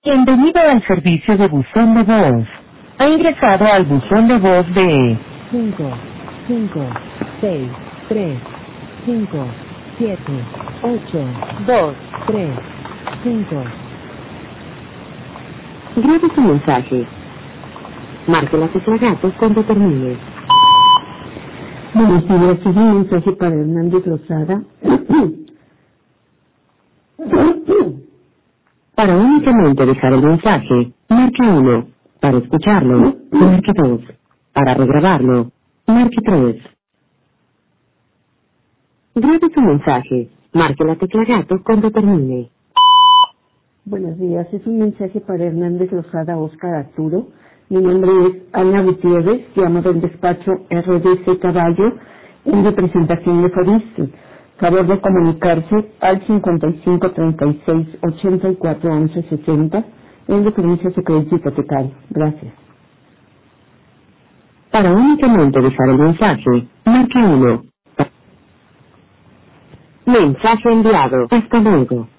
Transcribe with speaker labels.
Speaker 1: Bienvenido al servicio de buzón de voz. Ha ingresado al buzón de voz de
Speaker 2: 5, 6, 3, 5, 7, 8, 2, 3, 5. Grabe su mensaje. Marque la tecla gato cuando termine.
Speaker 3: Buenos días, es un mensaje para Hernández Lozada.
Speaker 2: Para únicamente dejar el mensaje, marque 1. Para escucharlo, marque 2. Para regrabarlo, marque 3. Grabe su mensaje. Marque la tecla gato cuando termine.
Speaker 3: Buenos días, es un mensaje para Hernández Lozada Óscar Arturo. Mi nombre es Ana Gutiérrez, llamo del despacho RDC Caballo en representación de Foristi. Favor de comunicarse al 55 36 84 11 60 en referencia a su crédito hipotecario. Gracias.
Speaker 2: Para únicamente dejar el mensaje, marque 1. Mensaje enviado. Hasta luego.